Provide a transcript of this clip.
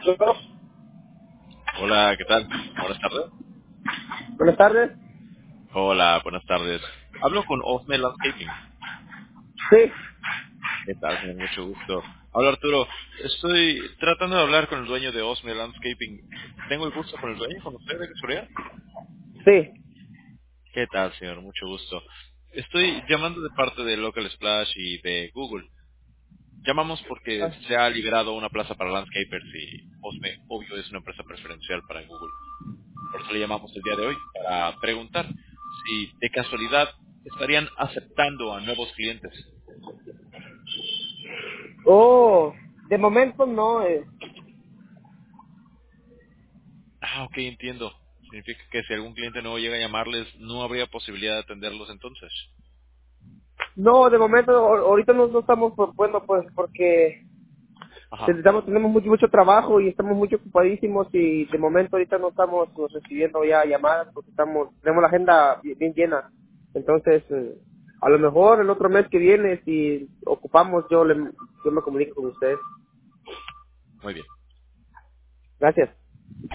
Hola, ¿qué tal? Buenas tardes. Buenas tardes. Hola, buenas tardes. Hablo con Osme Landscaping. Sí. ¿Qué tal, señor? Mucho gusto. Hola, Arturo. Estoy tratando de hablar con el dueño de Osme Landscaping. ¿Tengo el gusto con el dueño, con usted, de casualidad? Sí. ¿Qué tal, señor? Mucho gusto. Estoy llamando de parte de Local Splash y de Google. Llamamos porque Ah, se ha liberado una plaza para landscapers y Osme, obvio, es una empresa preferencial para Google. Por eso le llamamos el día de hoy para preguntar si de casualidad estarían aceptando a nuevos clientes. Oh, de momento no. Ah, ok, entiendo. Significa que si algún cliente nuevo llega a llamarles, no habría posibilidad de atenderlos entonces. No, de momento, ahorita no estamos, bueno, pues porque Ajá, tenemos mucho trabajo y estamos muy ocupadísimos y de momento ahorita no estamos pues, recibiendo ya llamadas porque tenemos la agenda bien llena. Entonces, a lo mejor el otro mes que viene, si ocupamos, yo me comunico con ustedes. muy bien. Gracias.